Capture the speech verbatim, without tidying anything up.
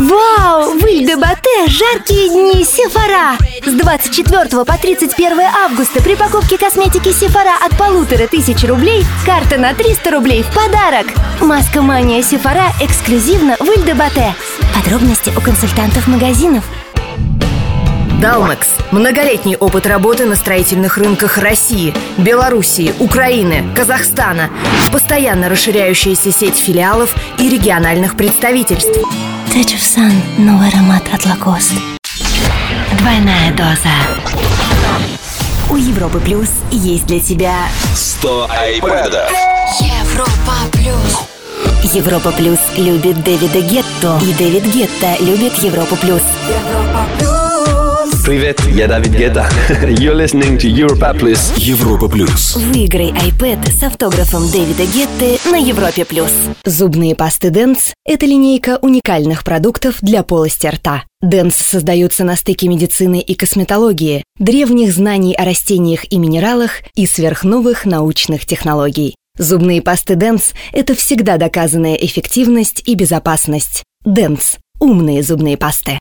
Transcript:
Вау! Выль-де-Батте жаркие дни Сефара! С двадцать четвёртого по тридцать первое августа при покупке косметики Сефара от полутора тысяч рублей карта на триста рублей в подарок. Маска Мания Сефара эксклюзивно Выль-де-Батте. Подробности у консультантов магазинов. Далмекс. Многолетний опыт работы на строительных рынках России, Белоруссии, Украины, Казахстана. Постоянно расширяющаяся сеть филиалов и региональных представительств. Touch of Sun. Новый аромат от Лакост. Двойная доза. У Европы Плюс есть для тебя сто айпэдов. Европа Плюс. Европа Плюс любит Дэвида Гетту, и Дэвид Гетта любит Европу Плюс. Европа Плюс. Привет, я Дэвид Гетта. You're listening to Europa Plus. Европа Плюс. Выиграй iPad с автографом Дэвида Гетты на Европе Плюс. Зубные пасты Dents – это линейка уникальных продуктов для полости рта. Dents создаются на стыке медицины и косметологии, древних знаний о растениях и минералах и сверхновых научных технологий. Зубные пасты Dents – это всегда доказанная эффективность и безопасность. Dents – умные зубные пасты.